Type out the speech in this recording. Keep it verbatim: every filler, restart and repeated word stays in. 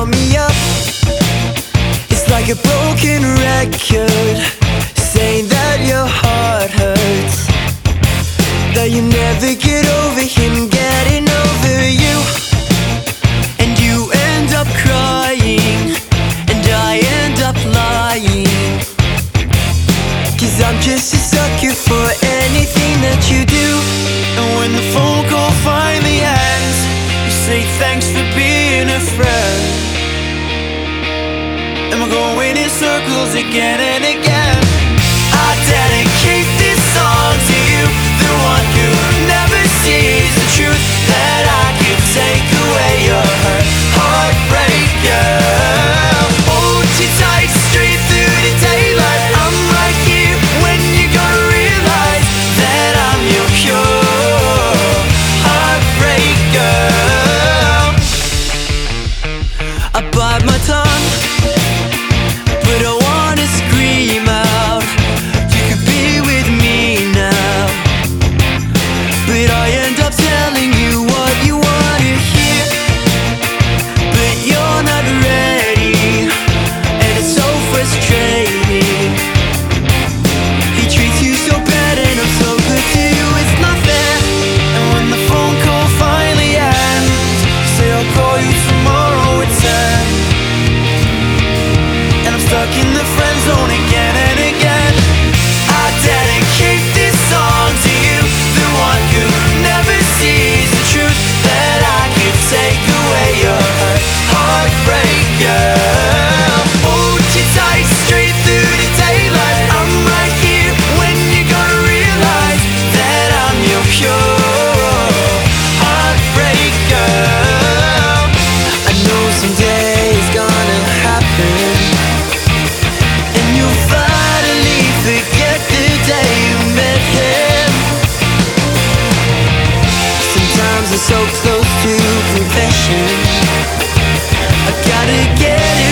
call me up. It's like a broken record, saying that your heart hurts, that you never get over him getting over you. And you end up crying, and I end up lying, 'cause I'm just a sucker for anything that you do. And when the phone call finally ends, you say thanks for being a friend. And we're going in circles again and again. I dedicate this song to you, the one who never sees the truth, that I could take away your hurt, heartbreaker. Hold you tight straight through the daylight. I'm right here when you're gonna realize that I'm your pure heartbreaker. I bite my tongue, but I wanna scream out. You could be with me now, but I end up telling you what you wanna hear. But you're not ready, and it's so frustrating. He treats you so bad and I'm so good to you, it's not fair. And when the phone call finally ends, you say I'll call you tomorrow at ten. And I'm stuck in the friend zone again and again. I dedicate this song to you, the one who never sees the truth, that I could take away your hurt, heartbreaker. Hold you tight straight through the daylight. I'm right here when you're gonna realize that I'm your pure heartbreaker. I know someday it's gonna happen, and you'll finally forget the day you met him. Sometimes I'm so close to confession, I gotta get